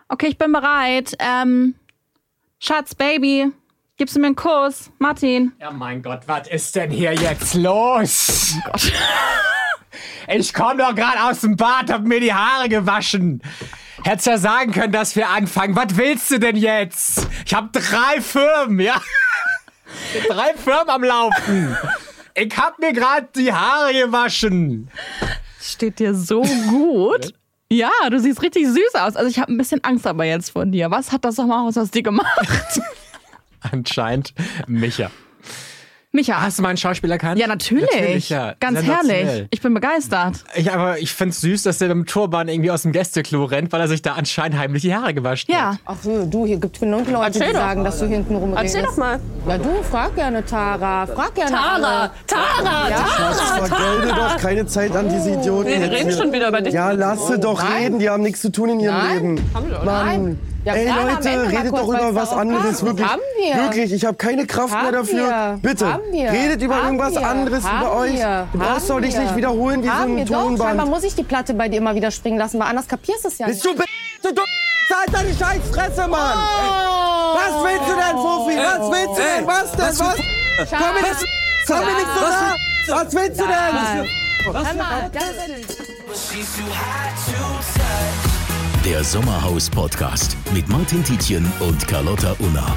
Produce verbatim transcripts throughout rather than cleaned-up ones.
Okay, ich bin bereit. Ähm, Schatz, Baby, gibst du mir einen Kuss? Martin. Ja, mein Gott, was ist denn hier jetzt los? Oh Gott. Ich komme doch gerade aus dem Bad, hab mir die Haare gewaschen. Hättest ja sagen können, dass wir anfangen. Was willst du denn jetzt? Ich hab drei Firmen, ja? drei Firmen am Laufen. Ich hab mir gerade die Haare gewaschen. Steht dir so gut. Ja, du siehst richtig süß aus. Also ich habe ein bisschen Angst aber jetzt von dir. Was hat das Sommerhaus aus dir gemacht? Anscheinend Micha. Micha. Hast du meinen Schauspieler erkannt? Ja, natürlich. natürlich ja. Ganz herrlich. Ich bin begeistert. Ich, aber ich find's süß, dass der mit dem Turban irgendwie aus dem Gästeklo rennt, weil er sich da anscheinend heimlich die Haare gewaschen ja. hat. Ach du, hier gibt genug Leute, Erzähl die doch. sagen, dass du hinten rumredest. Erzähl doch mal. Ja, du, frag gerne Tara. Frag gerne Tara, alle. Tara, Ja. Tara. Vergeude doch keine Zeit an diese Idioten. Wir jetzt reden hier. schon wieder über dich. Ja, lass sie doch Nein. reden. Die haben nichts zu tun in ihrem Nein. Leben. Haben wir doch. Mann. Nein. Ja, Ey gerade am Leute, Ende mal redet kurz, doch über weil's was darauf anderes. kam. Wirklich. Haben wir. Wirklich, ich habe keine Kraft Haben mehr dafür. wir. Bitte, Haben wir. redet über Haben irgendwas wir. anderes Haben über euch. wir. Du brauchst Haben doch dich wir. nicht wiederholen wie so Haben wir ein doch. Scheinbar Tonband. muss ich die Platte bei dir immer wieder springen lassen, weil anders kapierst du es ja Bist nicht. du be... Du dumm... Halt deine Scheißfresse, Mann! Oh. Was willst du denn, Fofi? Was willst du denn? Was denn? Was? Komm mir nicht, komm mir nicht so nah! Was willst du denn? Hör mal, das Der Sommerhaus-Podcast mit Martin Tietjen und Carlotta Unna.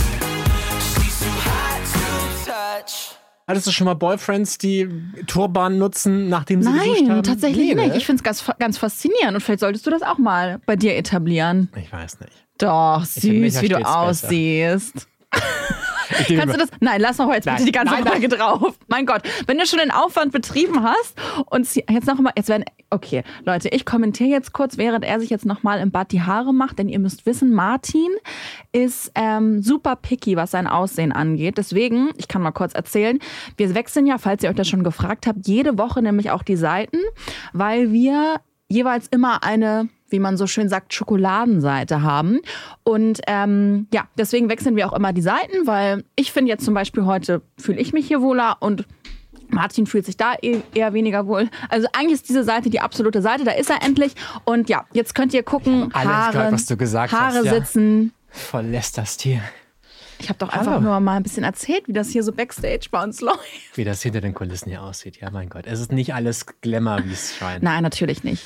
Hattest du schon mal Boyfriends, die Turban nutzen, nachdem sie geduscht haben? Nein, tatsächlich Nee, nicht. ne? Ich finde es ganz, ganz faszinierend und vielleicht solltest du das auch mal bei dir etablieren. Ich weiß nicht. Doch, finde, Micha süß, wie du steht's besser. aussiehst. Ich gebe Kannst du mir- das? Nein, lass noch jetzt bitte Nein, die ganze nein, Frage drauf. Mein Gott, wenn du schon den Aufwand betrieben hast und sie- jetzt noch mal, jetzt werden, okay, Leute, ich kommentiere jetzt kurz, während er sich jetzt noch mal im Bad die Haare macht, denn ihr müsst wissen, Martin ist ähm, super picky, was sein Aussehen angeht. Deswegen, ich kann mal kurz erzählen, wir wechseln ja, falls ihr euch das schon gefragt habt, jede Woche nämlich auch die Seiten, weil wir jeweils immer eine, wie man so schön sagt, Schokoladenseite haben. Und ähm, ja, deswegen wechseln wir auch immer die Seiten, weil ich finde jetzt zum Beispiel heute fühle ich mich hier wohler und Martin fühlt sich da eh- eher weniger wohl. Also eigentlich ist diese Seite die absolute Seite, da ist er endlich. Und ja, jetzt könnt ihr gucken, alles Haare, gehört, was du gesagt Haare hast, ja. sitzen. Voll lässt das Tier. Ich habe doch einfach Hallo. nur mal ein bisschen erzählt, wie das hier so Backstage bei uns läuft. Wie das hinter den Kulissen hier aussieht. Ja, mein Gott. Es ist nicht alles Glamour, wie es scheint. Nein, natürlich nicht.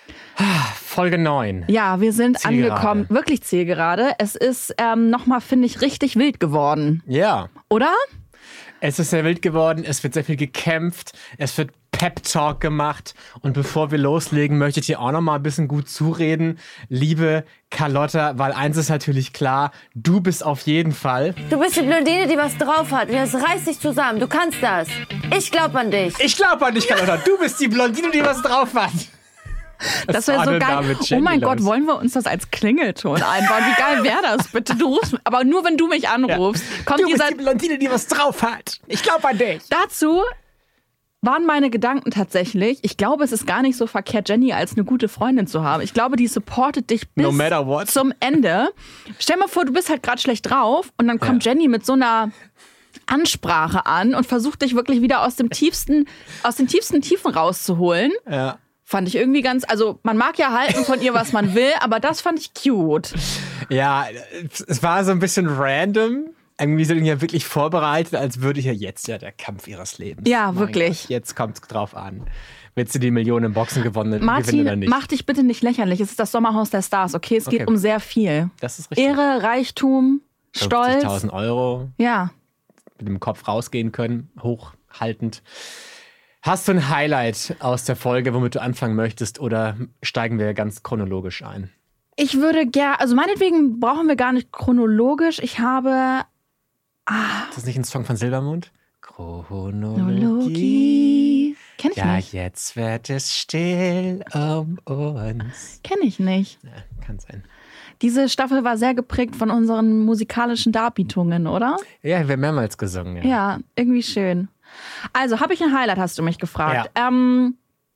Folge neun. Ja, wir sind Zielgerade. angekommen, wirklich Zielgerade. Es ist ähm, nochmal, finde ich, richtig wild geworden, Ja. oder? Es ist sehr wild geworden, es wird sehr viel gekämpft, es wird Pep-Talk gemacht. Und bevor wir loslegen, möchte ich dir auch noch mal ein bisschen gut zureden, liebe Carlotta, weil eins ist natürlich klar, du bist auf jeden Fall... Du bist die Blondine, die was drauf hat. Jetzt reiß dich zusammen. Du kannst das. Ich glaub an dich. Ich glaube an dich, Carlotta, du bist die Blondine, die was drauf hat. Das wäre war so denn da geil. mit Oh Jenny mein los? Gott, wollen wir uns das als Klingelton einbauen? Wie geil wäre das bitte? Du rufst, aber nur wenn du mich anrufst. Kommt Du bist dieser, die Blondine, die was drauf hat. Ich glaube an dich. dazu waren meine Gedanken tatsächlich, ich glaube, es ist gar nicht so verkehrt, Jenny als eine gute Freundin zu haben. Ich glaube, die supportet dich bis No matter what. zum Ende. Stell mal vor, du bist halt gerade schlecht drauf und dann kommt Ja. Jenny mit so einer Ansprache an und versucht dich wirklich wieder aus dem tiefsten, aus den tiefsten Tiefen rauszuholen. Ja. Fand ich irgendwie ganz, also man mag ja halten von ihr, was man will, aber das fand ich cute. Ja, es war so ein bisschen random. Irgendwie sind die ja wirklich vorbereitet, als würde hier jetzt ja der Kampf ihres Lebens. Ja, Mein wirklich. Gott, jetzt kommt es drauf an. Willst du die Millionen im Boxen gewonnen, gewinnen Martin, oder nicht? mach dich bitte nicht lächerlich. Es ist das Sommerhaus der Stars, okay? Es geht Okay. um sehr viel. Das ist richtig. Ehre, Reichtum, Stolz. fünfzigtausend Euro Ja. mit dem Kopf rausgehen können, hochhaltend. Hast du ein Highlight aus der Folge, womit du anfangen möchtest, oder steigen wir ganz chronologisch ein? Ich würde gerne, also meinetwegen brauchen wir gar nicht chronologisch. Ich habe Ist das nicht ein Song von Silbermond? Chronologie. Chronologie. Kenn ich Ja, nicht. jetzt wird es still um uns. Kenn ich nicht. Ja, kann sein. Diese Staffel war sehr geprägt von unseren musikalischen Darbietungen, oder? Ja, wir haben mehrmals gesungen. Ja. Ja, irgendwie schön. Also, habe ich ein Highlight, hast du mich gefragt. Ähm,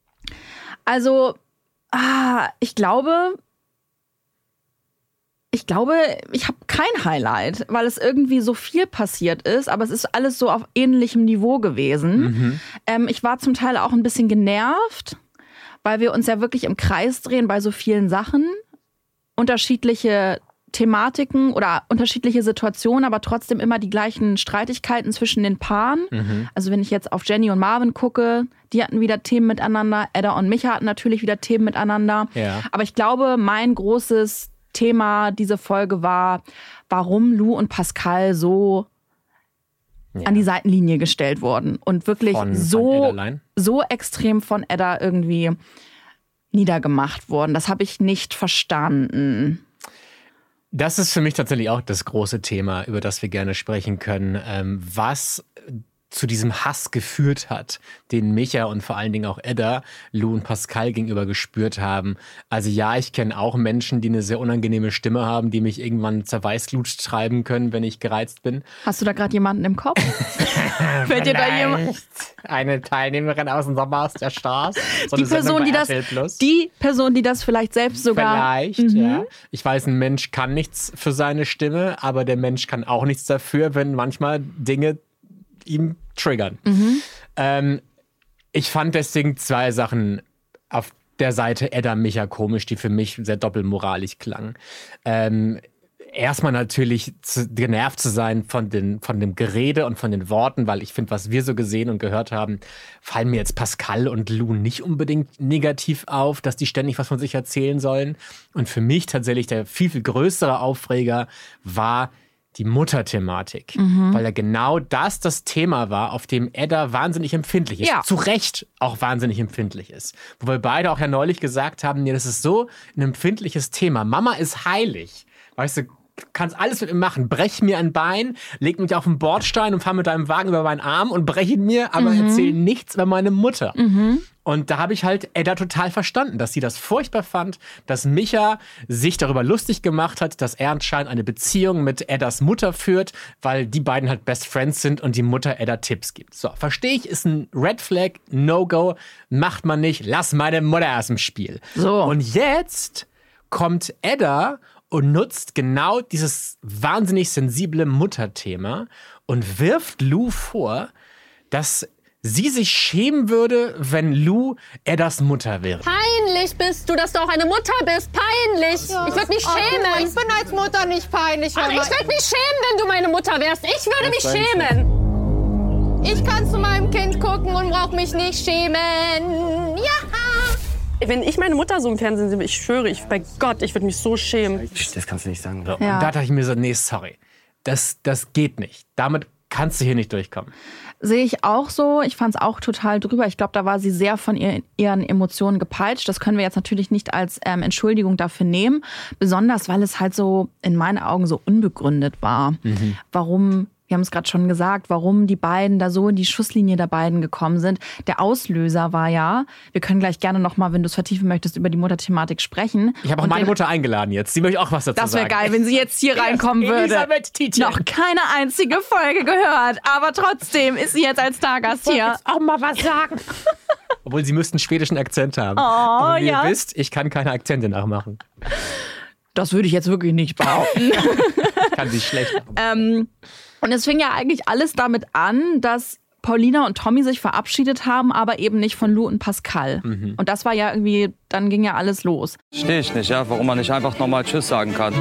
also, ah, ich glaube, ich glaube, ich habe kein Highlight, weil es irgendwie so viel passiert ist, aber es ist alles so auf ähnlichem Niveau gewesen. Mhm. Ähm, ich war zum Teil auch ein bisschen genervt, weil wir uns ja wirklich im Kreis drehen bei so vielen Sachen. unterschiedliche Thematiken oder unterschiedliche Situationen, aber trotzdem immer die gleichen Streitigkeiten zwischen den Paaren. Mhm. Also wenn ich jetzt auf Jenny und Marvin gucke, die hatten wieder Themen miteinander. Edda und Micha hatten natürlich wieder Themen miteinander. Ja. Aber ich glaube, mein großes Thema diese Folge war, warum Lou und Pascal so ja. an die Seitenlinie gestellt wurden und wirklich von, so, von so extrem von Edda irgendwie niedergemacht wurden. Das habe ich nicht verstanden. Das ist für mich tatsächlich auch das große Thema, über das wir gerne sprechen können, ähm, was zu diesem Hass geführt hat, den Micha und vor allen Dingen auch Edda, Lou und Pascal gegenüber gespürt haben. Also ja, ich kenne auch Menschen, die eine sehr unangenehme Stimme haben, die mich irgendwann zur Weißglut treiben können, wenn ich gereizt bin. Hast du da gerade jemanden im Kopf? Fällt dir da jemand? Eine Teilnehmerin aus dem Sommerhaus der Stars. So die, Person, die das, die Person, die das vielleicht selbst sogar... Vielleicht, mhm. ja. Ich weiß, ein Mensch kann nichts für seine Stimme, aber der Mensch kann auch nichts dafür, wenn manchmal Dinge ihm triggern. Mhm. Ähm, ich fand deswegen zwei Sachen auf der Seite Edda Micha komisch, die für mich sehr doppelmoralisch klangen. Ähm, erstmal natürlich zu, genervt zu sein von, den, von dem Gerede und von den Worten, weil ich finde, was wir so gesehen und gehört haben, fallen mir jetzt Pascal und Lou nicht unbedingt negativ auf, dass die ständig was von sich erzählen sollen. Und für mich tatsächlich der viel, viel größere Aufreger war die Mutterthematik, mhm. weil ja genau das das Thema war, auf dem Edda wahnsinnig empfindlich ist. Ja. Zu Recht auch wahnsinnig empfindlich ist. Wo wir beide auch ja neulich gesagt haben, nee, das ist so ein empfindliches Thema. Mama ist heilig. Weißt du, kannst alles mit ihm machen. Brech mir ein Bein, leg mich auf den Bordstein und fahr mit deinem Wagen über meinen Arm und brech ihn mir, aber mhm. erzähl nichts über meine Mutter. Mhm. Und da habe ich halt Edda total verstanden, dass sie das furchtbar fand, dass Micha sich darüber lustig gemacht hat, dass er anscheinend eine Beziehung mit Eddas Mutter führt, weil die beiden halt Best Friends sind und die Mutter Edda Tipps gibt. So, verstehe ich, ist ein Red Flag, No-Go, macht man nicht, lass meine Mutter aus dem Spiel. So. Und jetzt kommt Edda und nutzt genau dieses wahnsinnig sensible Mutterthema und wirft Lou vor, dass sie sich schämen würde, wenn Lou Eddas Mutter wäre. Peinlich bist du, dass du auch eine Mutter bist. Peinlich. Ja. Ich würde mich Oh, schämen. du, ich bin als Mutter nicht peinlich. Ach, ich würde mich schämen, wenn du meine Mutter wärst. Ich würde mich schämen. Ich kann zu meinem Kind gucken und brauch mich nicht schämen. Ja. Wenn ich meine Mutter so im Fernsehen sehe, ich schwöre, ich, bei Gott, ich würde mich so schämen. Das kannst du nicht sagen. So, Ja. Und da dachte ich mir so, nee, sorry, das, das geht nicht. Damit kannst du hier nicht durchkommen. Sehe ich auch so. Ich fand es auch total drüber. Ich glaube, da war sie sehr von ihr, ihren Emotionen gepeitscht. Das können wir jetzt natürlich nicht als ähm, Entschuldigung dafür nehmen. Besonders, weil es halt so in meinen Augen so unbegründet war. Mhm. Warum, wir haben es gerade schon gesagt, warum die beiden da so in die Schusslinie der beiden gekommen sind. Der Auslöser war ja, wir können gleich gerne nochmal, wenn du es vertiefen möchtest, über die Mutterthematik sprechen. Ich habe auch Und meine den, Mutter eingeladen jetzt. Sie möchte auch was dazu Das wäre sagen. geil, wenn sie jetzt hier reinkommen würde. Elisabeth Tietjen. Noch keine einzige Folge gehört, aber trotzdem ist sie jetzt als Stargast hier. auch mal was sagen. Obwohl, sie müssten einen schwedischen Akzent haben. Oh, Aber wie ja. ihr wisst, ich kann keine Akzente nachmachen. Das würde ich jetzt wirklich nicht behaupten. Ich kann sie schlecht machen. ähm, und es fing ja eigentlich alles damit an, dass Paulina und Tommy sich verabschiedet haben, aber eben nicht von Lou und Pascal. Mhm. Und das war ja irgendwie, dann ging ja alles los. Verstehe ich nicht, ja, warum man nicht einfach nochmal Tschüss sagen kann.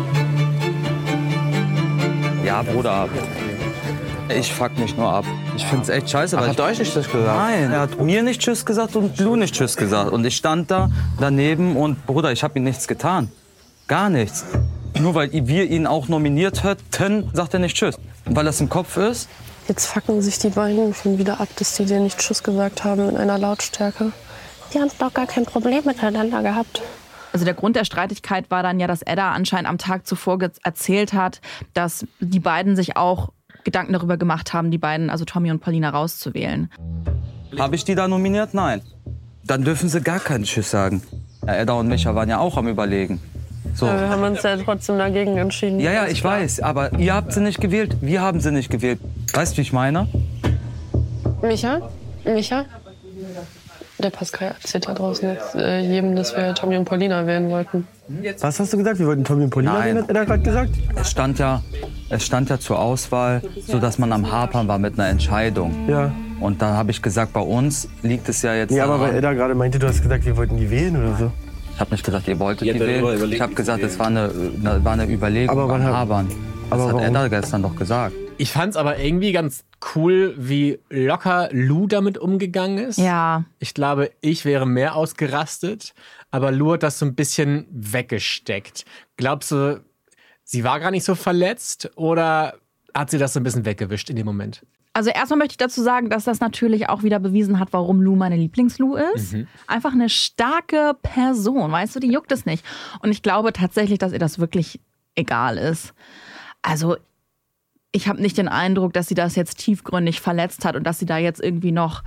Ja, Bruder, ich fuck mich nur ab. Ich find's echt scheiße. Ach, weil hat ich, euch nicht Tschüss gesagt? Nein, er hat mir nicht Tschüss gesagt und Lou nicht Tschüss gesagt. Und ich stand da daneben und, Bruder, ich hab ihm nichts getan. Gar nichts. Nur weil wir ihn auch nominiert hätten, sagt er nicht Tschüss. Weil das im Kopf ist. Jetzt fucken sich die beiden schon wieder ab, dass die dir nicht Tschüss gesagt haben in einer Lautstärke. Die haben doch gar kein Problem miteinander gehabt. Also der Grund der Streitigkeit war dann ja, dass Edda anscheinend am Tag zuvor ge- erzählt hat, dass die beiden sich auch Gedanken darüber gemacht haben, die beiden, also Tommy und Paulina, rauszuwählen. Habe ich die da nominiert? Nein. Dann dürfen sie gar keinen Tschüss sagen. Ja, Edda und Micha waren ja auch am Überlegen. So. Ja, wir haben uns ja trotzdem dagegen entschieden. Ja, ja, ich weiß, aber ihr habt sie nicht gewählt, wir haben sie nicht gewählt. Weißt du, wie ich meine? Micha? Micha? Der Pascal erzählt da draußen jetzt äh, jedem, dass wir Tommy und Paulina wählen wollten. Was hast du gesagt? Wir wollten Tommy und Paulina Nein. wählen, hat er gerade gesagt? Es stand ja, es stand ja zur Auswahl, sodass man am Hapern war mit einer Entscheidung. Ja. Und dann habe ich gesagt, bei uns liegt es ja jetzt Ja, aber daran- weil Edda gerade meinte, du hast gesagt, wir wollten die wählen oder so. Ich habe nicht gesagt, ihr wolltet Ihr die habt darüber wählen. überlegt, Ich habe die gesagt, wählen. es war eine, eine, war eine Überlegung Aber beim wann- Habern. Das aber hat warum? Edda gestern doch gesagt. Ich fand's aber irgendwie ganz cool, wie locker Lou damit umgegangen ist. Ja. Ich glaube, ich wäre mehr ausgerastet, aber Lou hat das so ein bisschen weggesteckt. Glaubst du, sie war gar nicht so verletzt oder hat sie das so ein bisschen weggewischt in dem Moment? Also erstmal möchte ich dazu sagen, dass das natürlich auch wieder bewiesen hat, warum Lou meine Lieblings-Lou ist. Mhm. Einfach eine starke Person, weißt du, die juckt es nicht. Und ich glaube tatsächlich, dass ihr das wirklich egal ist. Also ich habe nicht den Eindruck, dass sie das jetzt tiefgründig verletzt hat und dass sie da jetzt irgendwie noch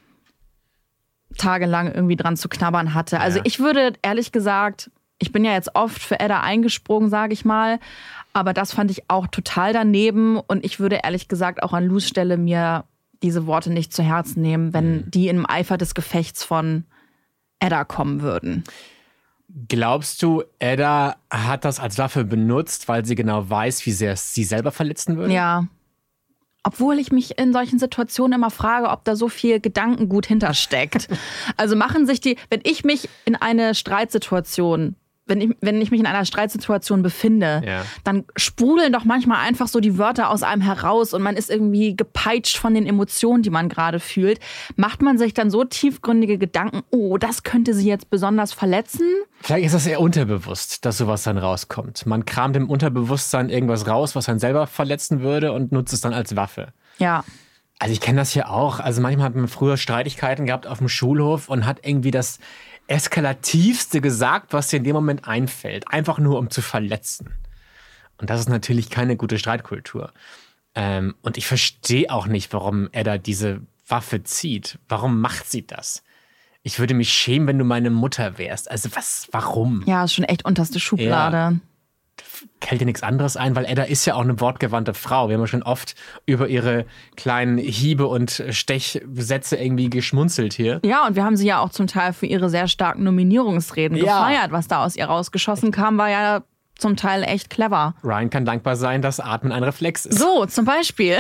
tagelang irgendwie dran zu knabbern hatte. Also Ja. ich würde ehrlich gesagt, ich bin ja jetzt oft für Edda eingesprungen, sage ich mal, aber das fand ich auch total daneben und ich würde ehrlich gesagt auch an Lous Stelle mir diese Worte nicht zu Herzen nehmen, wenn Mhm. die im Eifer des Gefechts von Edda kommen würden. Glaubst du, Edda hat das als Waffe benutzt, weil sie genau weiß, wie sehr es sie selber verletzen würde? Ja. Obwohl ich mich in solchen Situationen immer frage, ob da so viel Gedankengut hintersteckt. Also machen sich die, wenn ich mich in eine Streitsituation, wenn ich, wenn ich mich in einer Streitsituation befinde, Ja. dann sprudeln doch manchmal einfach so die Wörter aus einem heraus und man ist irgendwie gepeitscht von den Emotionen, die man gerade fühlt. Macht man sich dann so tiefgründige Gedanken, oh, das könnte sie jetzt besonders verletzen? Vielleicht ist das eher unterbewusst, dass sowas dann rauskommt. Man kramt im Unterbewusstsein irgendwas raus, was einen selber verletzen würde und nutzt es dann als Waffe. Ja. Also ich kenne das hier auch. Also manchmal hat man früher Streitigkeiten gehabt auf dem Schulhof und hat irgendwie das Eskalativste gesagt, was dir in dem Moment einfällt. Einfach nur, um zu verletzen. Und das ist natürlich keine gute Streitkultur. Ähm, und ich verstehe auch nicht, warum Edda diese Waffe zieht. Warum macht sie das? Ich würde mich schämen, wenn du meine Mutter wärst. Also was, warum? Ja, ist schon echt unterste Schublade. Ja. Fällt dir nichts anderes ein? Weil Edda ist ja auch eine wortgewandte Frau. Wir haben ja schon oft über ihre kleinen Hiebe und Stechsätze irgendwie geschmunzelt hier. Ja, und wir haben sie ja auch zum Teil für ihre sehr starken Nominierungsreden Ja. gefeiert. Was da aus ihr rausgeschossen kam, war ja zum Teil echt clever. Ryan kann dankbar sein, dass Atmen ein Reflex ist. So, zum Beispiel.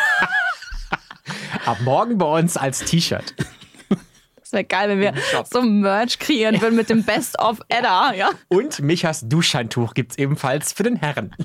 Ab morgen bei uns als T-Shirt. Das wäre geil, wenn wir so Merch kreieren würden mit dem Best of Edda. Ja? Und Michas Duschhandtuch gibt es ebenfalls für den Herren.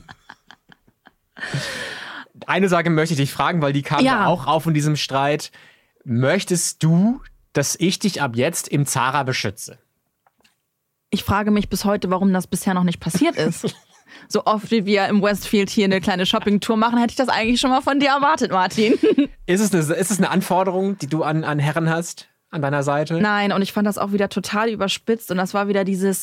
Eine Sache möchte ich dich fragen, weil die kam Ja. ja auch auf in diesem Streit. Möchtest du, dass ich dich ab jetzt im Zara beschütze? Ich frage mich bis heute, warum das bisher noch nicht passiert ist. So oft wie wir im Westfield hier eine kleine Shoppingtour machen, hätte ich das eigentlich schon mal von dir erwartet, Martin. Ist es eine, ist es eine Anforderung, die du an, an Herren hast, an deiner Seite? Nein, und ich fand das auch wieder total überspitzt und das war wieder dieses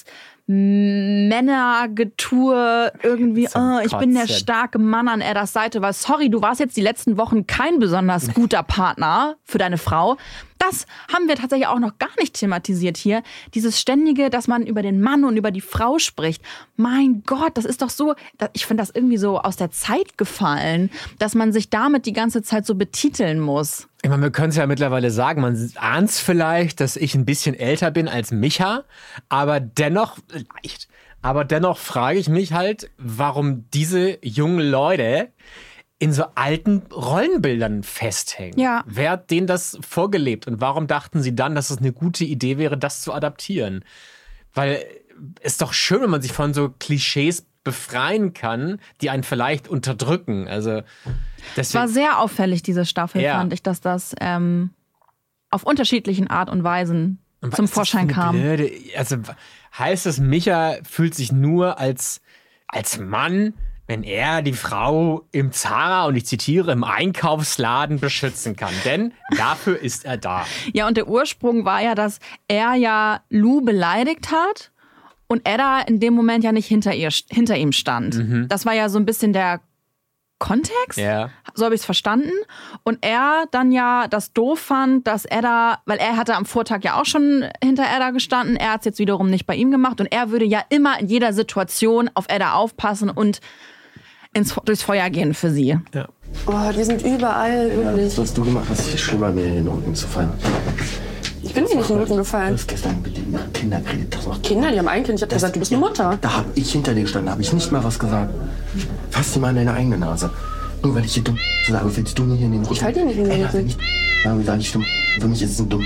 Männergetue irgendwie, Zum oh, ich bin der Kotzen. starke Mann an Eddas Seite, weil sorry, du warst jetzt die letzten Wochen kein besonders guter Partner für deine Frau. Das haben wir tatsächlich auch noch gar nicht thematisiert hier. Dieses ständige, dass man über den Mann und über die Frau spricht. Mein Gott, das ist doch so, ich finde das irgendwie so aus der Zeit gefallen, dass man sich damit die ganze Zeit so betiteln muss. Ich meine, wir können es ja mittlerweile sagen, man ahnt es vielleicht, dass ich ein bisschen älter bin als Micha, aber dennoch, leicht, aber dennoch frage ich mich halt, warum diese jungen Leute in so alten Rollenbildern festhängen. Ja. Wer hat denen das vorgelebt und warum dachten sie dann, dass es eine gute Idee wäre, das zu adaptieren? Weil es ist doch schön, wenn man sich von so Klischees befreien kann, die einen vielleicht unterdrücken. Also Es war sehr auffällig, diese Staffel, Ja. fand ich, dass das ähm, auf unterschiedlichen Art und Weisen Und was zum ist das Vorschein für eine kam. Blöde, also heißt es, Micha fühlt sich nur als, als Mann, wenn er die Frau im Zara, und ich zitiere, im Einkaufsladen beschützen kann. Denn dafür ist er da. Ja, und der Ursprung war ja, dass er ja Lou beleidigt hat und Edda in dem Moment ja nicht hinter, ihr, hinter ihm stand. Mhm. Das war ja so ein bisschen der Kontext. Ja. So habe ich es verstanden. Und er dann ja das doof fand, dass Edda, weil er hatte am Vortag ja auch schon hinter Edda gestanden, er hat es jetzt wiederum nicht bei ihm gemacht und er würde ja immer in jeder Situation auf Edda aufpassen und ins, durchs Feuer gehen für sie. Ja. Oh, die sind überall, wirklich. Das, was du gemacht hast, ist schlimmer, mir in den Rücken zu fallen. Ich bin dir nicht in den Rücken Du gefallen. hast gestern mit den Kindern geredet. Das macht Kinder, die haben ein Kind. Ich hab gesagt, du bist eine Mutter. Da habe ich hinter dir gestanden, habe ich nicht mal was gesagt. Fass dir mal in deine eigene Nase. Nur weil ich hier dumm sage, willst du mir hier in den Rücken. Ich halte dir nicht in den Ey, Rücken. wenn ich sage, sage ich dumm. Für mich ist es ein dumm.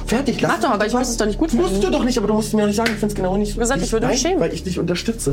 Fertig, lass Mach doch, aber ich muss es doch nicht gut finden. Musst du doch nicht, aber du musst mir auch nicht sagen, ich finde es genau nicht so. Du hast gesagt, ich würde mich Nein, schämen. weil ich dich unterstütze.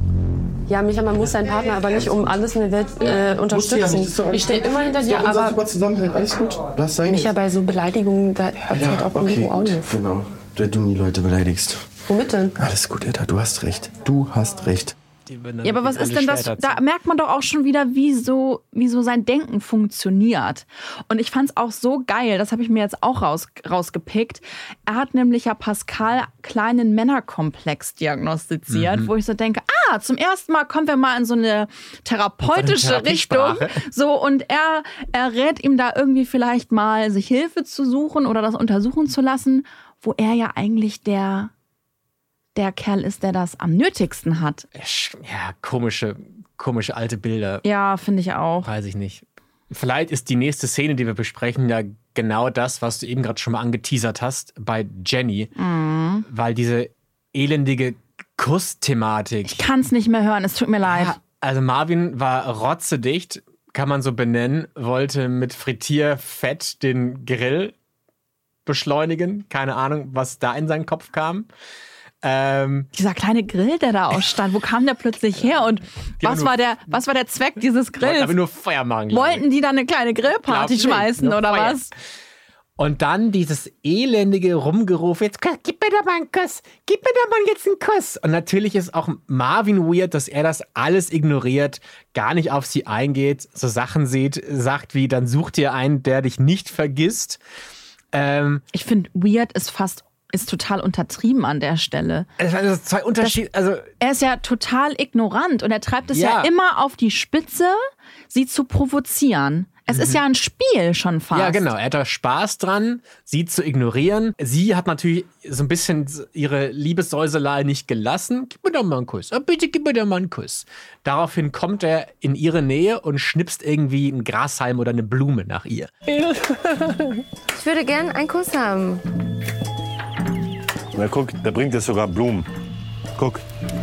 Ja, Micha, man muss seinen Partner aber nicht um alles in der Welt äh, unterstützen. Ja nicht, das ist doch ich stehe immer hinter dir, aber... aber... super zusammenhalten, alles gut. Lass sein. Micha, bei so Beleidigungen, da hört es halt auch okay, irgendwo gut, auf. genau. Wenn du die Leute beleidigst. Womit denn? Alles gut, Edda, du hast recht. Du hast recht. Ja, aber was ist denn das? Da merkt man doch auch schon wieder, wie so, wie so sein Denken funktioniert. Und ich fand es auch so geil, das habe ich mir jetzt auch raus, rausgepickt. Er hat nämlich ja Pascal kleinen Männerkomplex diagnostiziert, mhm. wo ich so denke, ah, zum ersten Mal kommen wir mal in so eine therapeutische so eine Richtung. So, und er, er rät ihm da irgendwie vielleicht mal, sich Hilfe zu suchen oder das untersuchen zu lassen, wo er ja eigentlich der... der Kerl ist, der das am nötigsten hat. Ja, komische, komische alte Bilder. Ja, finde ich auch. Weiß ich nicht. Vielleicht ist die nächste Szene, die wir besprechen, ja genau das, was du eben gerade schon mal angeteasert hast bei Jenny. Mhm. Weil diese elendige Kussthematik. Ich kann es nicht mehr hören, es tut mir leid. Ja, also Marvin war rotzedicht, kann man so benennen, wollte mit Frittierfett den Grill beschleunigen. Keine Ahnung, was da in seinen Kopf kam. Ähm, Dieser kleine Grill, der da ausstand, wo kam der plötzlich her und was war der, was war der Zweck dieses Grills? Aber nur Feuer machen. Wollten die da eine kleine Grillparty Glaub schmeißen nicht, oder Feuer. was? Und dann dieses elendige Rumgerufe, jetzt gib mir doch mal einen Kuss, gib mir doch mal jetzt einen Kuss. Und natürlich ist auch Marvin weird, dass er das alles ignoriert, gar nicht auf sie eingeht, so Sachen sieht, sagt wie, dann such dir einen, der dich nicht vergisst. Ähm, ich finde, weird ist fast ist total untertrieben an der Stelle. Also zwei Unterschiede. Also er ist ja total ignorant und er treibt es ja, ja immer auf die Spitze, sie zu provozieren. Es mhm. ist ja ein Spiel schon fast. Ja, genau. Er hat da Spaß dran, sie zu ignorieren. Sie hat natürlich so ein bisschen ihre Liebessäuselei nicht gelassen. Gib mir doch mal einen Kuss. Oh, bitte gib mir doch mal einen Kuss. Daraufhin kommt er in ihre Nähe und schnipst irgendwie einen Grashalm oder eine Blume nach ihr. Ich würde gern einen Kuss haben. Na guck, da bringt es sogar Blumen. Guck.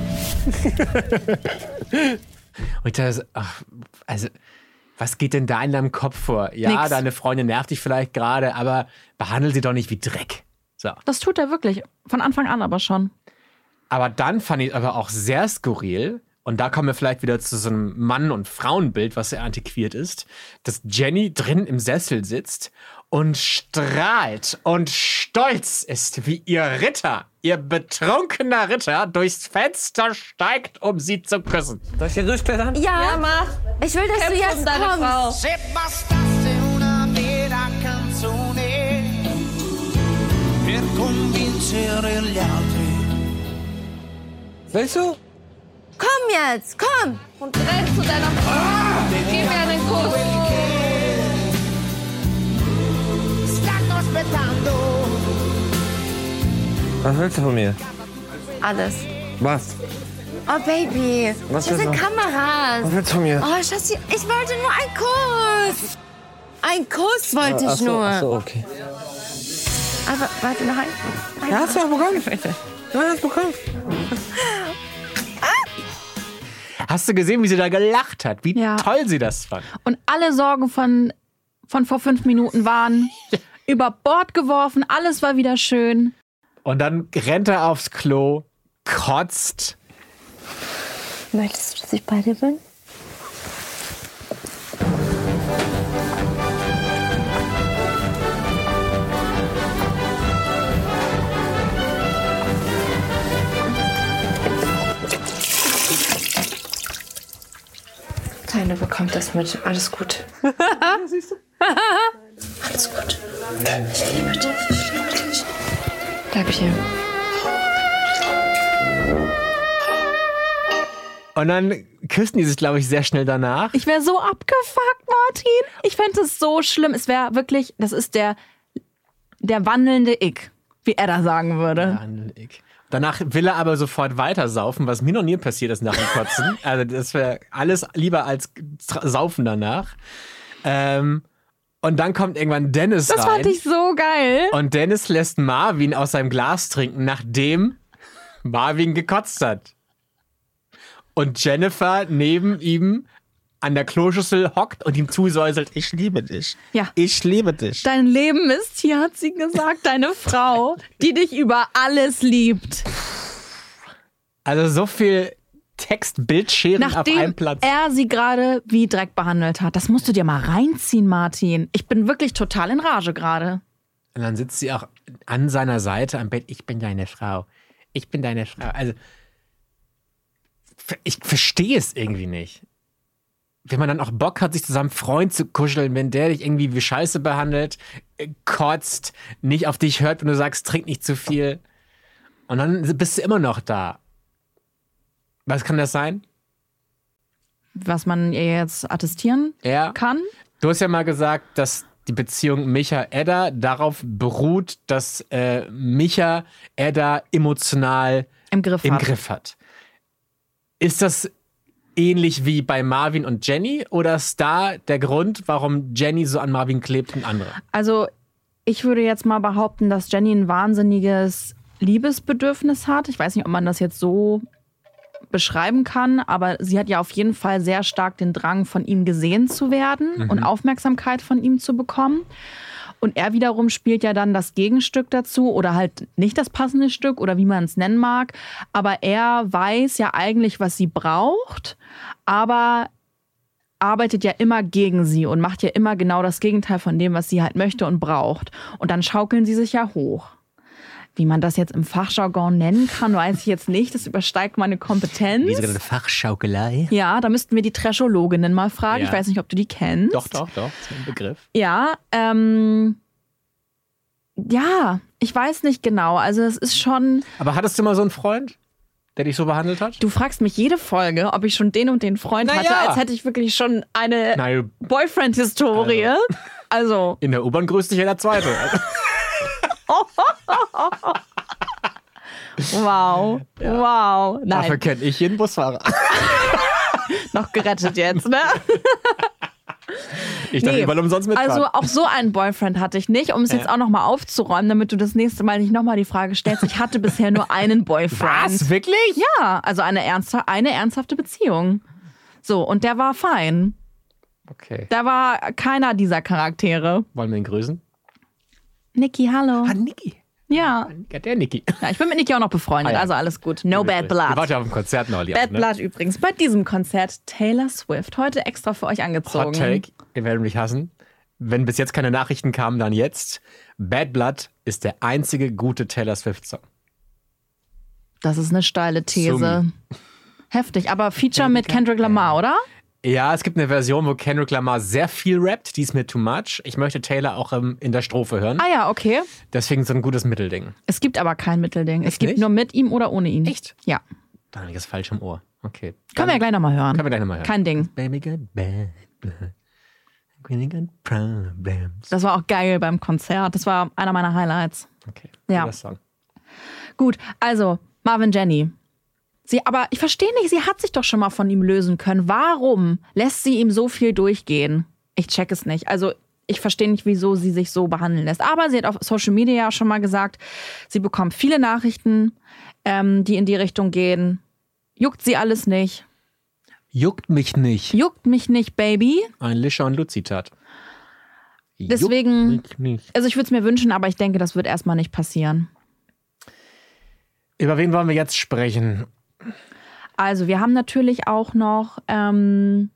Und das, ach, also, was geht denn da in deinem Kopf vor? Ja, Nix. Deine Freundin nervt dich vielleicht gerade, aber behandle sie doch nicht wie Dreck. So. Das tut er wirklich. Von Anfang an aber schon. Aber dann fand ich aber auch sehr skurril, und da kommen wir vielleicht wieder zu so einem Mann- und Frauenbild, was sehr antiquiert ist, dass Jenny drin im Sessel sitzt und strahlt und stolz ist, wie ihr Ritter, ihr betrunkener Ritter, durchs Fenster steigt, um sie zu küssen. Soll ich hier durchklettern? Ja, Ja, mach. ich will, dass Kämpf du jetzt um deine kommst. Frau. Se bastasse una vera canzone per convincere gli altri. Willst du? Komm jetzt, komm. Und renn zu deiner Frau. Gib mir einen Kuss. Stanno aspettando. Was willst du von mir? Alles. Was? Oh, Baby. Was Hier willst sind du? Kameras. Was willst du von mir? Oh, Schatzi, ich wollte nur einen Kuss. Ein Kuss wollte ich Ach so, nur. ach so, okay. Aber warte, noch ein. ein Ja, hast du auch bekommen? Du hast bekommen. Hast du gesehen, wie sie da gelacht hat? Wie Ja. toll sie das fand. Und alle Sorgen von, von vor fünf Minuten waren über Bord geworfen. Alles war wieder schön. Und dann rennt er aufs Klo, kotzt. Möchtest du, dass ich bei dir bin? Keiner bekommt das mit. Alles gut. Siehst du? Alles gut. Ich liebe dich. Ich liebe dich. Bleib hier. Und dann küssen die sich, glaube ich, sehr schnell danach. Ich wäre so abgefuckt, Martin. Ich fände es so schlimm. Es wäre wirklich, das ist der, der wandelnde Ick, wie er da sagen würde. Wandelnde Ick. Danach will er aber sofort weitersaufen, was mir noch nie passiert ist nach dem Kotzen. Also das wäre alles lieber als Saufen danach. Ähm, und dann kommt irgendwann Dennis Das rein. fand ich so geil. Und Dennis lässt Marvin aus seinem Glas trinken, nachdem Marvin gekotzt hat. Und Jennifer neben ihm an der Kloschüssel hockt und ihm zusäuselt, ich liebe dich. Ja. Ich liebe dich. Dein Leben ist hier, hat sie gesagt, deine Frau, die dich über alles liebt. Also so viel Text-Bildscheren auf Nachdem einem Platz. er sie gerade wie Dreck behandelt hat. Das musst du dir mal reinziehen, Martin. Ich bin wirklich total in Rage gerade. Und dann sitzt sie auch an seiner Seite am Bett. Ich bin deine Frau. Ich bin deine Frau. Also, ich verstehe es irgendwie nicht. Wenn man dann auch Bock hat, sich zusammen Freund zu kuscheln, wenn der dich irgendwie wie Scheiße behandelt, kotzt, nicht auf dich hört, wenn du sagst, trink nicht zu viel. Und dann bist du immer noch da. Was kann das sein? Was man ihr jetzt attestieren ja. kann? Du hast ja mal gesagt, dass die Beziehung Micha-Edda darauf beruht, dass äh, Micha Edda emotional im Griff im hat. Griff hat. Ist das ähnlich wie bei Marvin und Jenny oder ist da der Grund, warum Jenny so an Marvin klebt und andere? Also ich würde jetzt mal behaupten, dass Jenny ein wahnsinniges Liebesbedürfnis hat. Ich weiß nicht, ob man das jetzt so beschreiben kann, aber sie hat ja auf jeden Fall sehr stark den Drang, von ihm gesehen zu werden mhm. und Aufmerksamkeit von ihm zu bekommen. Und er wiederum spielt ja dann das Gegenstück dazu oder halt nicht das passende Stück oder wie man es nennen mag. Aber er weiß ja eigentlich, was sie braucht, aber arbeitet ja immer gegen sie und macht ja immer genau das Gegenteil von dem, was sie halt möchte und braucht. Und dann schaukeln sie sich ja hoch. Wie man das jetzt im Fachjargon nennen kann, weiß ich jetzt nicht. Das übersteigt meine Kompetenz. Wie so eine Fachschaukelei. Ja, da müssten wir die Trashologinnen mal fragen. Ja. Ich weiß nicht, ob du die kennst. Doch, doch, doch. Das ist ein Begriff. Ja, ähm... Ja, ich weiß nicht genau. Also es ist schon... Aber hattest du mal so einen Freund, der dich so behandelt hat? Du fragst mich jede Folge, ob ich schon den und den Freund Na hatte, ja. als hätte ich wirklich schon eine Nein. Boyfriend-Historie. Also. also. In der U-Bahn grüßt dich jeder Zweite. Wow. Ja. Wow. Nein. Dafür kenne ich jeden Busfahrer. Noch gerettet jetzt, ne? Ich darf nee. überall umsonst mitfahren. Also auch so einen Boyfriend hatte ich nicht, um es ja. jetzt auch nochmal aufzuräumen, damit du das nächste Mal nicht nochmal die Frage stellst. Ich hatte bisher nur einen Boyfriend. Was? Wirklich? Ja, also eine, ernste, eine ernsthafte Beziehung. So, und der war fein. Okay. Da war keiner dieser Charaktere. Wollen wir ihn grüßen? Niki, hallo. Ah, Niki. Ja. Der Niki. Ja, ich bin mit Niki auch noch befreundet, ah, ja. also alles gut. No bad blood. Du warst ja auf dem Konzert neulich. Bad auch, ne? blood übrigens. Bei diesem Konzert Taylor Swift. Heute extra für euch angezogen. Hot Take, ihr werdet mich hassen. Wenn bis jetzt keine Nachrichten kamen, dann jetzt. Bad Blood ist der einzige gute Taylor Swift-Song. Das ist eine steile These. Sumi. Heftig, aber Feature mit Kendrick Lamar, oder? Ja, es gibt eine Version, wo Kendrick Lamar sehr viel rappt. Die ist mir too much. Ich möchte Taylor auch ähm, in der Strophe hören. Ah ja, okay. Deswegen so ein gutes Mittelding. Es gibt aber kein Mittelding. Echt es gibt nicht? nur mit ihm oder ohne ihn. Echt? Ja. Dann habe ich das falsch im Ohr. Okay. Können Dann, wir ja gleich nochmal hören. Können wir gleich nochmal hören. Kein Ding. Baby got bad blood. Got problems. Das war auch geil beim Konzert. Das war einer meiner Highlights. Okay. Ja. Song. Gut, also Marvin Jenny. Sie, aber ich verstehe nicht, sie hat sich doch schon mal von ihm lösen können. Warum lässt sie ihm so viel durchgehen? Ich check es nicht. Also ich verstehe nicht, wieso sie sich so behandeln lässt. Aber sie hat auf Social Media ja schon mal gesagt, sie bekommt viele Nachrichten, ähm, die in die Richtung gehen. Juckt sie alles nicht. Juckt mich nicht. Juckt mich nicht, Baby. Ein Lisha und Lutz-Zitat. Deswegen, Juckt mich nicht. Also ich würde es mir wünschen, aber ich denke, das wird erstmal nicht passieren. Über wen wollen wir jetzt sprechen? Also, wir haben natürlich auch noch ähm,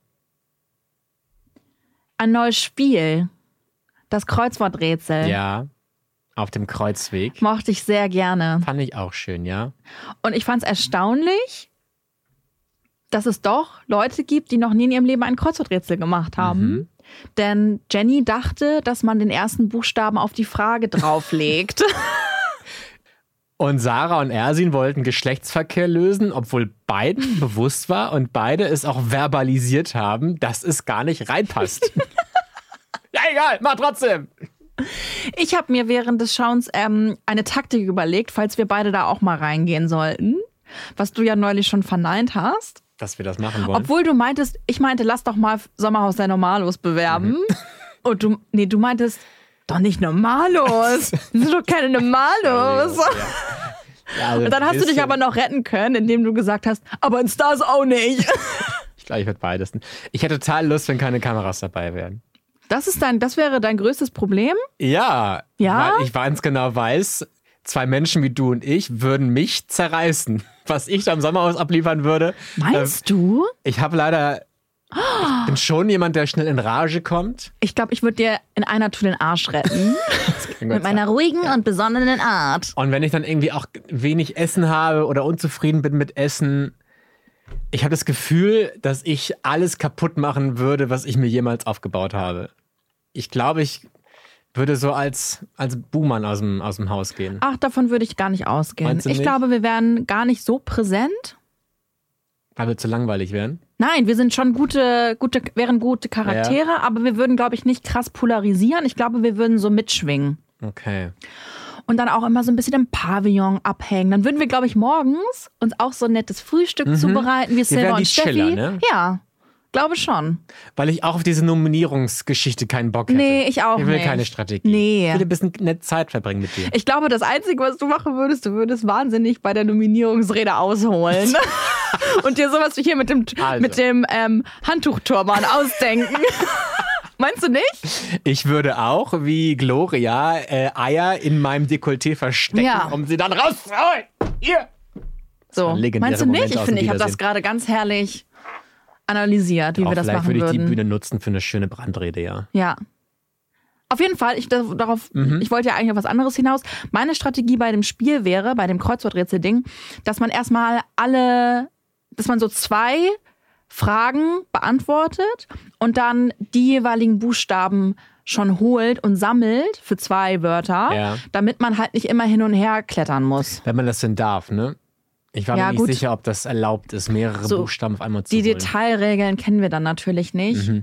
ein neues Spiel. Das Kreuzworträtsel. Ja, auf dem Kreuzweg. Mochte ich sehr gerne. Fand ich auch schön, ja. Und ich fand es erstaunlich, dass es doch Leute gibt, die noch nie in ihrem Leben ein Kreuzworträtsel gemacht haben. Mhm. Denn Jenny dachte, dass man den ersten Buchstaben auf die Frage drauflegt. Und Sarah und Ersin wollten Geschlechtsverkehr lösen, obwohl beiden bewusst war und beide es auch verbalisiert haben, dass es gar nicht reinpasst. Ja, egal, mach trotzdem. Ich habe mir während des Schauens ähm, eine Taktik überlegt, falls wir beide da auch mal reingehen sollten, was du ja neulich schon verneint hast. Dass wir das machen wollen. Obwohl du meintest, ich meinte, lass doch mal Sommerhaus der Normalos bewerben. Mhm. Und du, nee, du meintest, doch nicht Normalos. Das sind doch keine Normalos. Ja, ja, also und dann hast du dich aber noch retten können, indem du gesagt hast, aber in Stars auch nicht. Ich Ich würde beides. Ich hätte total Lust, wenn keine Kameras dabei wären. Das ist dein, das wäre dein größtes Problem? Ja, ja? Weil ich ganz genau weiß, zwei Menschen wie du und ich würden mich zerreißen. Was ich da im Sommerhaus abliefern würde. Meinst äh, du? Ich habe leider... Ich bin schon jemand, der schnell in Rage kommt. Ich glaube, ich würde dir in einer Tour den Arsch retten. Mit meiner ruhigen und besonnenen Art. Und wenn ich dann irgendwie auch wenig Essen habe oder unzufrieden bin mit Essen, ich habe das Gefühl, dass ich alles kaputt machen würde, was ich mir jemals aufgebaut habe. Ich glaube, ich würde so als, als Buhmann aus dem, aus dem Haus gehen. Ach, davon würde ich gar nicht ausgehen. Meinst du ich nicht? glaube, wir wären gar nicht so präsent. Weil wir zu langweilig wären? Nein, wir sind schon gute, gute, wären gute Charaktere, ja. Aber wir würden, glaube ich, nicht krass polarisieren. Ich glaube, wir würden so mitschwingen. Okay. Und dann auch immer so ein bisschen im Pavillon abhängen. Dann würden wir, glaube ich, morgens uns auch so ein nettes Frühstück mhm. zubereiten, wie Silva und Steffi. Chiller, ne? Ja, glaube schon. Weil ich auch auf diese Nominierungsgeschichte keinen Bock hätte. Nee, ich auch nicht. Ich will nicht. keine Strategie. Nee. Ich will ein bisschen nette Zeit verbringen mit dir. Ich glaube, das Einzige, was du machen würdest, du würdest wahnsinnig bei der Nominierungsrede ausholen. Und dir sowas wie hier mit dem, also. mit dem ähm, Handtuchturban ausdenken. Meinst du nicht? Ich würde auch, wie Gloria, äh, Eier in meinem Dekolleté verstecken, ja. um sie dann rauszuholen. Hier! So, meinst du nicht? Ich finde, ich habe das gerade ganz herrlich analysiert, wie auch wir das machen würden. Vielleicht würde ich die Bühne nutzen für eine schöne Brandrede, ja. Ja. Auf jeden Fall, ich, darauf, mhm. ich wollte ja eigentlich auf was anderes hinaus. Meine Strategie bei dem Spiel wäre, bei dem Kreuzworträtsel-Ding, dass man erstmal alle, dass man so zwei Fragen beantwortet und dann die jeweiligen Buchstaben schon holt und sammelt für zwei Wörter, ja. damit man halt nicht immer hin und her klettern muss. Wenn man das denn darf, ne? Ich war ja, mir nicht gut. sicher, ob das erlaubt ist, mehrere so, Buchstaben auf einmal zu Die holen. Detailregeln kennen wir dann natürlich nicht. Mhm.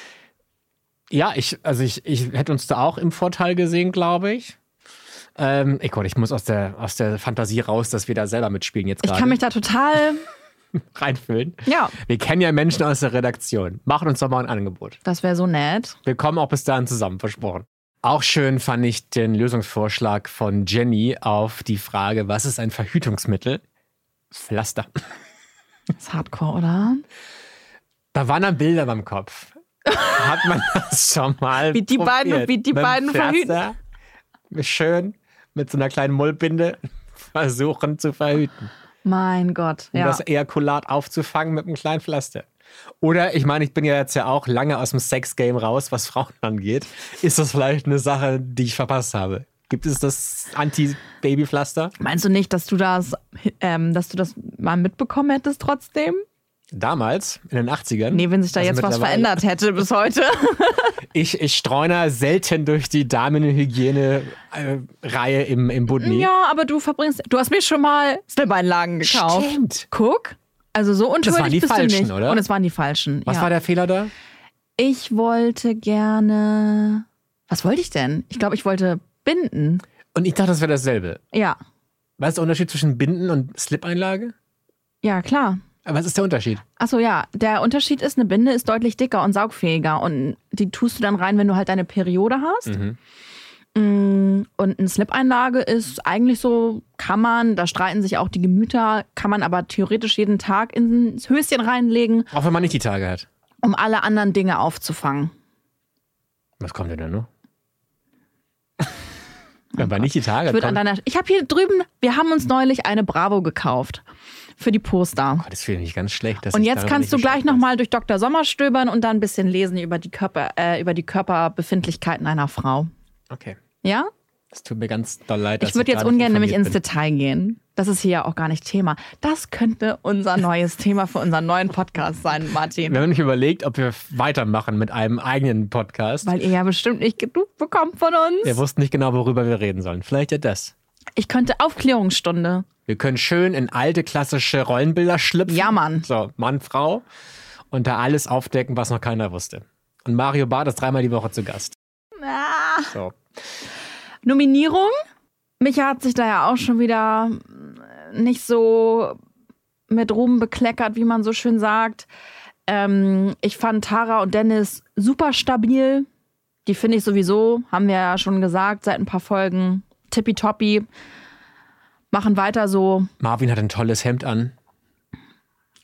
Ja, ich, also ich, ich hätte uns da auch im Vorteil gesehen, glaube ich. Ähm, ich, Gott, ich muss aus der, aus der Fantasie raus, dass wir da selber mitspielen jetzt gerade. Ich kann mich da total reinfüllen. Ja. Wir kennen ja Menschen aus der Redaktion. Machen uns doch mal ein Angebot. Das wäre so nett. Wir kommen auch bis dahin zusammen, versprochen. Auch schön fand ich den Lösungsvorschlag von Jenny auf die Frage, was ist ein Verhütungsmittel? Pflaster. Das ist hardcore, oder? Da waren dann Bilder beim Kopf. Hat man das schon mal Wie die probiert? beiden, wie die mit beiden verhüten. Schön mit so einer kleinen Mullbinde versuchen zu verhüten. Mein Gott, um ja. das Ejakulat aufzufangen mit einem kleinen Pflaster. Oder, ich meine, ich bin ja jetzt ja auch lange aus dem Sex-Game raus, was Frauen angeht. Ist das vielleicht eine Sache, die ich verpasst habe? Gibt es das Anti-Baby-Pflaster? Meinst du nicht, dass du das, ähm, dass du das mal mitbekommen hättest trotzdem? Damals, in den achtzigern? Nee, wenn sich da also jetzt was verändert hätte bis heute. ich, ich streune selten durch die Damenhygiene-Reihe im, im Budni. Ja, aber du verbringst, du hast mir schon mal Slip-Einlagen gekauft. Stimmt. Guck, also so unschuldig das waren die bist falschen, du nicht. Oder? Und es waren die falschen. Was ja. war der Fehler da? Ich wollte gerne, was wollte ich denn? Ich glaube, ich wollte binden. Und ich dachte, das wäre dasselbe. Ja. Was ist der Unterschied zwischen Binden und Slip-Einlage? Ja, klar. Was ist der Unterschied? Achso, ja. Der Unterschied ist, eine Binde ist deutlich dicker und saugfähiger. Und die tust du dann rein, wenn du halt deine Periode hast. Mhm. Und eine Slip-Einlage ist eigentlich so, kann man, da streiten sich auch die Gemüter, kann man aber theoretisch jeden Tag ins Höschen reinlegen. Auch wenn man nicht die Tage hat. Um alle anderen Dinge aufzufangen. Was kommt denn da noch? Wenn man nicht die Tage ich, an deiner, ich habe hier drüben, wir haben uns neulich eine Bravo gekauft. Für die Poster. Oh, das finde ich ganz schlecht. Dass und ich jetzt kannst du gleich nochmal durch Doktor Sommer stöbern und dann ein bisschen lesen über die, Körper, äh, über die Körperbefindlichkeiten einer Frau. Okay. Ja? Es tut mir ganz doll leid. Ich würde jetzt ungern nämlich ins Detail gehen. Das ist hier ja auch gar nicht Thema. Das könnte unser neues Thema für unseren neuen Podcast sein, Martin. Wir haben nicht überlegt, ob wir weitermachen mit einem eigenen Podcast. Weil ihr ja bestimmt nicht genug bekommt von uns. Wir wussten nicht genau, worüber wir reden sollen. Vielleicht ja das. Ich könnte Aufklärungsstunde. Wir können schön in alte klassische Rollenbilder schlüpfen. Ja, Mann. So, Mann, Frau. Und da alles aufdecken, was noch keiner wusste. Und Mario Barth ist dreimal die Woche zu Gast. Ah. So. Nominierung. Micha hat sich da ja auch schon wieder nicht so mit Ruhm bekleckert, wie man so schön sagt. Ähm, ich fand Tara und Dennis super stabil. Die finde ich sowieso, haben wir ja schon gesagt, seit ein paar Folgen. Tippitoppi. Machen weiter so. Marvin hat ein tolles Hemd an.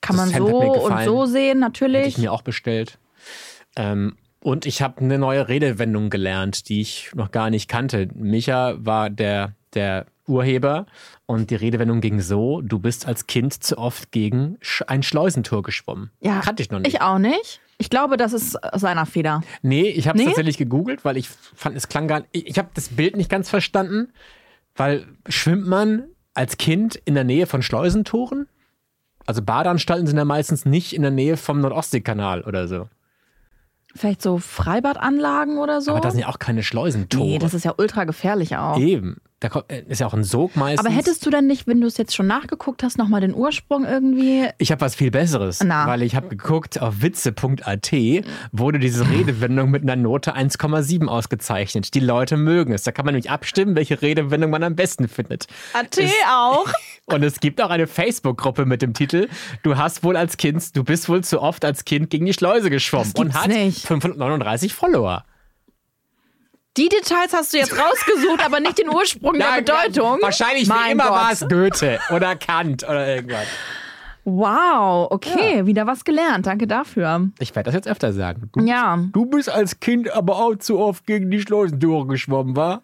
Kann Das man Hemd hat so mir und gefallen. so sehen, Hätte natürlich. ich mir auch bestellt. Ähm, und ich habe eine neue Redewendung gelernt, die ich noch gar nicht kannte. Micha war der, der Urheber und die Redewendung ging so: Du bist als Kind zu oft gegen Sch- ein Schleusentor geschwommen. Ja, Kannte ich noch nicht. Ich auch nicht. Ich glaube, das ist seiner Feder. Nee, ich habe es Nee? tatsächlich gegoogelt, weil ich fand, es klang gar nicht. Ich, ich habe das Bild nicht ganz verstanden, weil schwimmt man als Kind in der Nähe von Schleusentoren? Also Badeanstalten sind ja meistens nicht in der Nähe vom Nordostseekanal oder so. Vielleicht so Freibadanlagen oder so? Aber da sind ja auch keine Schleusentore. Nee, das ist ja ultra gefährlich auch. Eben. Da kommt, ist ja auch ein Sog meistens. Aber hättest du denn nicht, wenn du es jetzt schon nachgeguckt hast, nochmal den Ursprung irgendwie? Ich habe was viel Besseres, Na. weil ich habe geguckt, auf witze punkt a t wurde diese Redewendung mit einer Note eins Komma sieben ausgezeichnet. Die Leute mögen es. Da kann man nämlich abstimmen, welche Redewendung man am besten findet. A T auch? Und es gibt auch eine Facebook-Gruppe mit dem Titel Du hast wohl als Kind, du bist wohl zu oft als Kind gegen die Schleuse geschwommen Das und gibt's hat nicht. fünfhundertneununddreißig Follower. Die Details hast du jetzt rausgesucht, aber nicht den Ursprung der Ja, Bedeutung. Wahrscheinlich Mein wie immer Gott. war es Goethe oder Kant oder irgendwas. Wow, okay, wieder was gelernt. Danke dafür. Ich werde das jetzt öfter sagen. Du, Ja. du bist als Kind aber auch zu oft gegen die Schleusentore geschwommen, wa?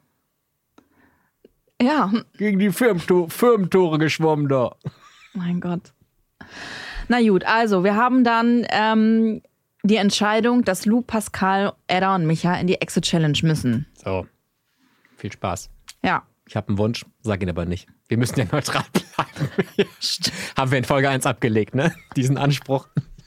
Ja, Gegen die Firmentor- Firmentore geschwommen da. mein Gott. Na gut, also wir haben dann ähm, die Entscheidung, dass Lou, Pascal, Edda und Micha in die Exit-Challenge müssen. So, viel Spaß. Ja. Ich habe einen Wunsch, sag ihn aber nicht. Wir müssen ja neutral bleiben. Haben wir in Folge eins abgelegt, ne? Diesen Anspruch.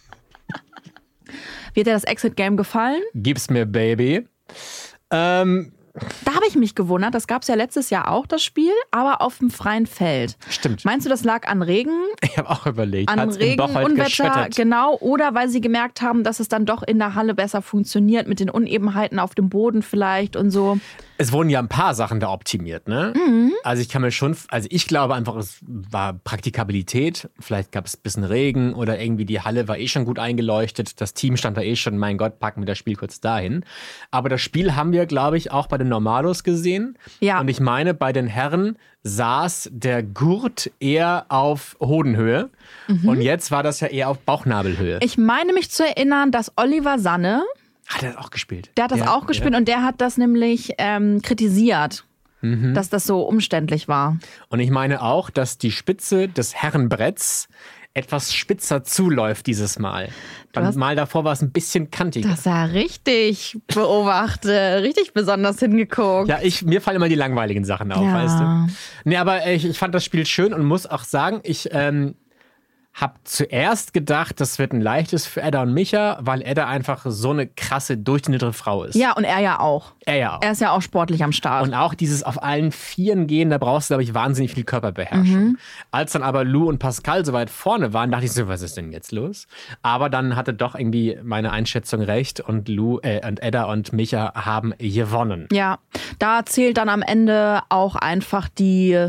Wird dir das Exit-Game gefallen? Gib's mir, Baby. Ähm, Da habe ich mich gewundert, das gab es ja letztes Jahr auch, das Spiel, aber auf dem freien Feld. Stimmt. Meinst du, das lag an Regen? Ich habe auch überlegt. An Hat's im Regen, Bocholt Unwetter, geschüttet? genau. Oder weil sie gemerkt haben, dass es dann doch in der Halle besser funktioniert, mit den Unebenheiten auf dem Boden vielleicht und so. Es wurden ja ein paar Sachen da optimiert, ne? Mhm. Also ich kann mir schon, also ich glaube einfach, es war Praktikabilität. Vielleicht gab es ein bisschen Regen oder irgendwie die Halle war eh schon gut eingeleuchtet. Das Team stand da eh schon, mein Gott, packen wir das Spiel kurz dahin. Aber das Spiel haben wir, glaube ich, auch bei den Normalos gesehen. Ja. Und ich meine, bei den Herren saß der Gurt eher auf Hodenhöhe. Mhm. Und jetzt war das ja eher auf Bauchnabelhöhe. Ich meine mich zu erinnern, dass Oliver Sanne, Hat er das auch gespielt? der hat das Ja, auch gespielt ja. und der hat das nämlich ähm, kritisiert, Mhm. dass das so umständlich war. Und ich meine auch, dass die Spitze des Herrenbretts etwas spitzer zuläuft dieses Mal. Beim hast- Mal davor war es ein bisschen kantiger. Das war richtig beobachtet, richtig besonders hingeguckt. Ja, ich, mir fallen immer die langweiligen Sachen auf, Ja. weißt du? Nee, aber ich, ich fand das Spiel schön und muss auch sagen, ich ähm, habe zuerst gedacht, das wird ein leichtes für Edda und Micha, weil Edda einfach so eine krasse, durchtrainierte Frau ist. Ja, und er ja auch. Er ja auch. Er ist ja auch sportlich am Start. Und auch dieses auf allen Vieren gehen, da brauchst du, glaube ich, wahnsinnig viel Körperbeherrschung. Mhm. Als dann aber Lou und Pascal so weit vorne waren, dachte ich so, was ist denn jetzt los? Aber dann hatte doch irgendwie meine Einschätzung recht und Lou äh, und Edda und Micha haben gewonnen. Ja, da zählt dann am Ende auch einfach die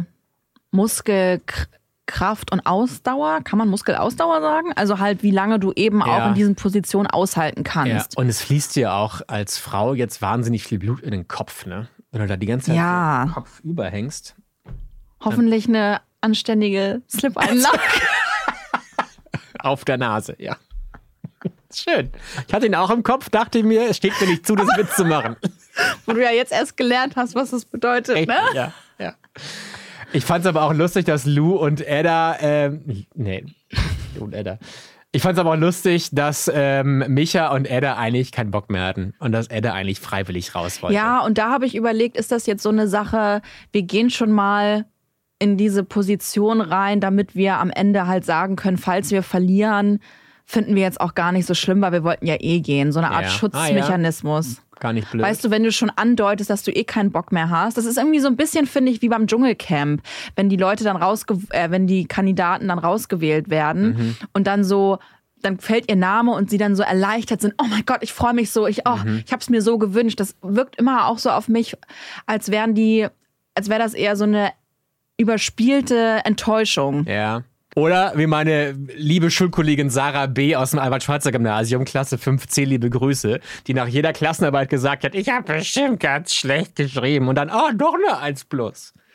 Muskelkraft und Ausdauer. Kann man Muskelausdauer sagen? Also halt, wie lange du eben auch Ja. in diesen Positionen aushalten Ja. kannst. Und es fließt dir auch als Frau jetzt wahnsinnig viel Blut in den Kopf, ne? Wenn du da die ganze Zeit Ja. so Kopf überhängst. Hoffentlich eine anständige Slip-Einlage. Auf der Nase, ja. Schön. Ich hatte ihn auch im Kopf, dachte mir, es steht mir nicht zu, das Witz zu machen. Wo du ja jetzt erst gelernt hast, was das bedeutet, ne? Ja, ja. Ich fand es aber auch lustig, dass Lou und Edda, ähm, nee, Lou und Edda. Ich fand es aber auch lustig, dass ähm, Micha und Edda eigentlich keinen Bock mehr hatten und dass Edda eigentlich freiwillig raus wollte. Ja, und da habe ich überlegt, ist das jetzt so eine Sache, wir gehen schon mal in diese Position rein, damit wir am Ende halt sagen können, falls wir verlieren, finden wir jetzt auch gar nicht so schlimm, weil wir wollten ja eh gehen. So eine Art Ja. Schutzmechanismus. Gar nicht blöd. Weißt du, wenn du schon andeutest, dass du eh keinen Bock mehr hast, das ist irgendwie so ein bisschen, finde ich, wie beim Dschungelcamp, wenn die Leute dann rausge äh, wenn die Kandidaten dann rausgewählt werden Mhm. und dann so, dann fällt ihr Name und sie dann so erleichtert sind, oh mein Gott, ich freue mich so, ich, oh, Mhm. ich habe es mir so gewünscht. Das wirkt immer auch so auf mich, als wären die, als wäre das eher so eine überspielte Enttäuschung. Ja. Oder wie meine liebe Schulkollegin Sarah B. aus dem Albert-Schweitzer-Gymnasium, Klasse fünf C, liebe Grüße, die nach jeder Klassenarbeit gesagt hat, ich habe bestimmt ganz schlecht geschrieben und dann, oh, doch eine eins plus.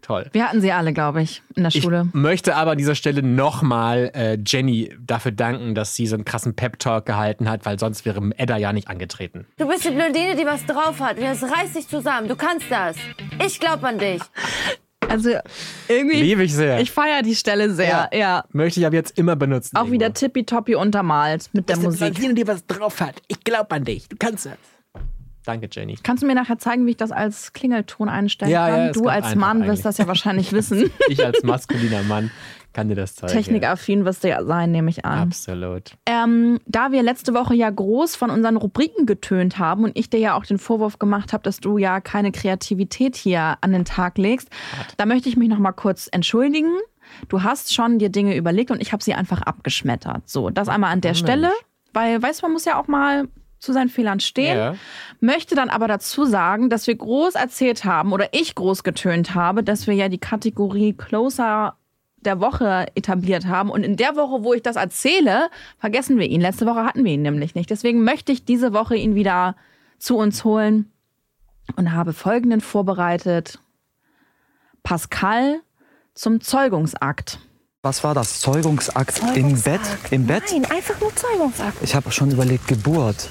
Toll. Wir hatten sie alle, glaube ich, in der Schule. Ich möchte aber an dieser Stelle nochmal äh, Jenny dafür danken, dass sie so einen krassen Pep-Talk gehalten hat, weil sonst wäre Edda ja nicht angetreten. Du bist die Blondine, die was drauf hat. Jetzt reiß dich zusammen. Du kannst das. Ich glaub an dich. Also irgendwie. Liebe ich sehr. Ich feiere die Stelle sehr, ja. ja. Möchte ich aber jetzt immer benutzen. Auch wieder tippitoppi untermalt mit der das Musik. Die Blondine, die was drauf hat. Ich glaub an dich. Du kannst das. Danke, Jenny. Kannst du mir nachher zeigen, wie ich das als Klingelton einstellen ja, kann? Ja, du als Mann wirst das ja wahrscheinlich wissen. Ich als maskuliner Mann kann dir das zeigen. Technikaffin wirst du ja sein, nehme ich an. Absolut. Ähm, da wir letzte Woche ja groß von unseren Rubriken getönt haben und ich dir ja auch den Vorwurf gemacht habe, dass du ja keine Kreativität hier an den Tag legst, Hart. Da möchte ich mich noch mal kurz entschuldigen. Du hast schon dir Dinge überlegt und ich habe sie einfach abgeschmettert. So, das einmal an der oh, Stelle, Mensch. Weil, weißt du, man muss ja auch mal zu seinen Fehlern stehen. Ja. Möchte dann aber dazu sagen, dass wir groß erzählt haben oder ich groß getönt habe, dass wir ja die Kategorie Closer der Woche etabliert haben. Und in der Woche, wo ich das erzähle, vergessen wir ihn. Letzte Woche hatten wir ihn nämlich nicht. Deswegen möchte ich diese Woche ihn wieder zu uns holen und habe folgenden vorbereitet. Pascal zum Zeugungsakt. Was war das? Zeugungsakt, Zeugungsakt. im Bett? Im Bett? Nein, einfach nur Zeugungsakt. Ich habe schon überlegt, Geburt.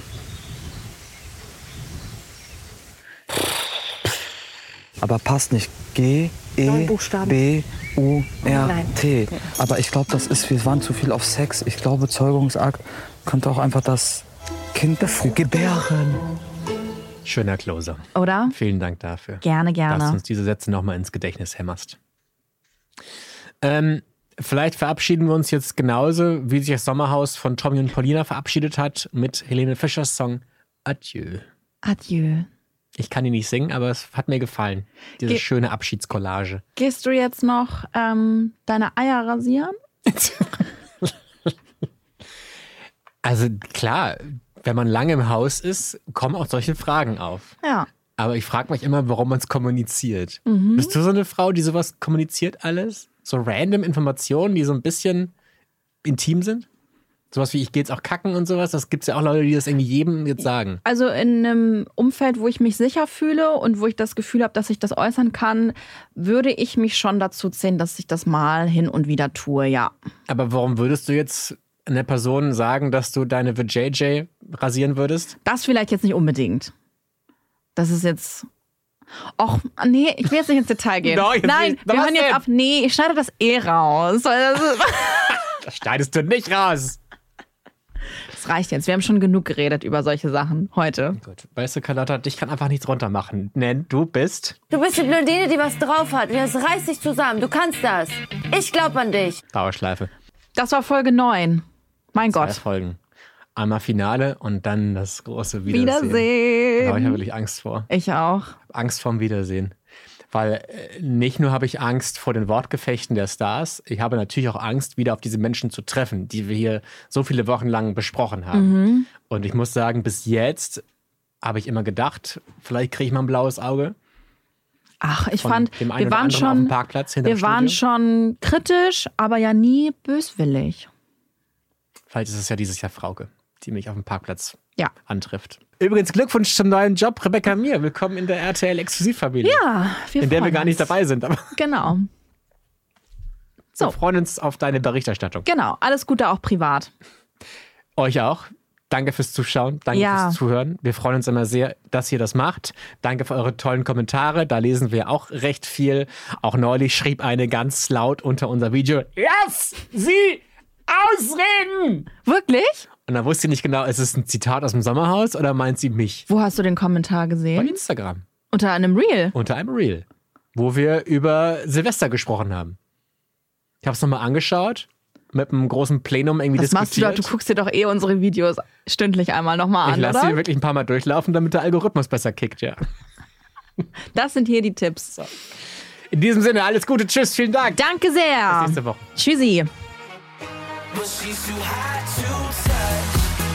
Aber passt nicht. G, E, B, U, R, T. Aber ich glaube, das ist, wir waren zu viel auf Sex. Ich glaube, Zeugungsakt könnte auch einfach das Kind gebären. Schöner Closer. Oder? Vielen Dank dafür. Gerne, gerne. Dass du uns diese Sätze nochmal ins Gedächtnis hämmerst. Ähm, vielleicht verabschieden wir uns jetzt genauso, wie sich das Sommerhaus von Tommy und Paulina verabschiedet hat, mit Helene Fischers Song Adieu. Adieu. Ich kann ihn nicht singen, aber es hat mir gefallen. Diese Ge- schöne Abschiedskollage. Gehst du jetzt noch ähm, deine Eier rasieren? Also klar, wenn man lange im Haus ist, kommen auch solche Fragen auf. Ja. Aber ich frage mich immer, warum man es kommuniziert. Mhm. Bist du so eine Frau, die sowas kommuniziert alles? So random Informationen, die so ein bisschen intim sind? Sowas wie, ich gehe jetzt auch kacken und sowas, das gibt es ja auch Leute, die das irgendwie jedem jetzt sagen. Also in einem Umfeld, wo ich mich sicher fühle und wo ich das Gefühl habe, dass ich das äußern kann, würde ich mich schon dazu zählen, dass ich das mal hin und wieder tue, ja. Aber warum würdest du jetzt einer Person sagen, dass du deine V J J rasieren würdest? Das vielleicht jetzt nicht unbedingt. Das ist jetzt... Och, nee, ich will jetzt nicht ins Detail gehen. No, Nein, nicht. wir Was hören jetzt denn? ab. Nee, ich schneide das eh raus. Das schneidest du nicht raus. Das reicht jetzt. Wir haben schon genug geredet über solche Sachen heute. Gut. Weißt du, Carlotta, dich kann einfach nichts runter machen. Denn du bist... Du bist die Blondine, die was drauf hat. Jetzt reiß dich zusammen. Du kannst das. Ich glaub an dich. Dauerschleife. Das war Folge neun. Mein Zwei Gott. Folgen. Einmal Finale und dann das große Wiedersehen. Wiedersehen. Da habe ich ja wirklich Angst vor. Ich auch. Angst vorm Wiedersehen. Weil äh, nicht nur habe ich Angst vor den Wortgefechten der Stars, ich habe natürlich auch Angst, wieder auf diese Menschen zu treffen, die wir hier so viele Wochen lang besprochen haben. Mhm. Und ich muss sagen, bis jetzt habe ich immer gedacht, vielleicht kriege ich mal ein blaues Auge. Ach, ich Von fand, dem einen wir oder waren anderen auf schon, dem Parkplatz hinterm wir waren Studio. schon kritisch, aber ja nie böswillig. Vielleicht ist es ja dieses Jahr Frauke, die mich auf dem Parkplatz ja. antrifft. Übrigens Glückwunsch zum neuen Job, Rebecca Mir. Willkommen in der R T L-Exklusivfamilie. Ja, wir in der wir freuen gar nicht uns. dabei sind. Aber Genau. So. wir freuen uns auf deine Berichterstattung. Genau, alles Gute auch privat. Euch auch. Danke fürs Zuschauen, danke Ja. fürs Zuhören. Wir freuen uns immer sehr, dass ihr das macht. Danke für eure tollen Kommentare. Da lesen wir auch recht viel. Auch neulich schrieb eine ganz laut unter unser Video: Lass sie ausreden! Wirklich? Und dann wusste ich nicht genau, ist es ein Zitat aus dem Sommerhaus oder meint sie mich? Wo hast du den Kommentar Bei gesehen? Instagram. Unter einem Reel. Unter einem Reel. Wo wir über Silvester gesprochen haben. Ich habe es nochmal angeschaut. Mit einem großen Plenum irgendwie Was machst du diskutiert. doch? Du guckst dir doch eh unsere Videos stündlich einmal nochmal Ich an, lasse oder? sie wirklich ein paar Mal durchlaufen, damit der Algorithmus besser kickt, ja. Das sind hier die Tipps. So. In diesem Sinne, alles Gute, tschüss, vielen Dank. Danke sehr. Bis nächste Woche. Tschüssi. But she's too hot to touch.